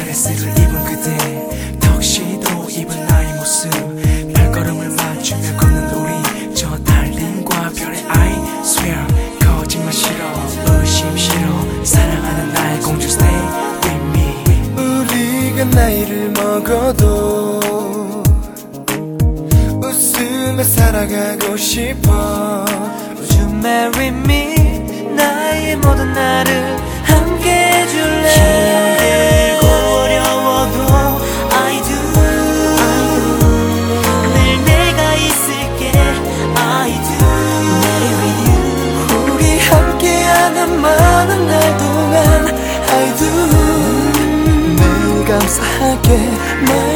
드레스를 입은 그대 턱시도 입은 나의 모습 발걸음을 맞추며 걷는 우리 저 달님과 별의 I swear 거짓말 싫어 의심 싫어 사랑하는 나의 공주 stay with me 우리가 나이를 먹어도 웃으며 살아가고 싶어 Would you marry me 나의 모든 나를 함께 해줄래 힘들고 어려워도 I do 늘 내가 있을게 I do Marry you 우리 함께하는 많은 날 동안 I do 늘 감사하게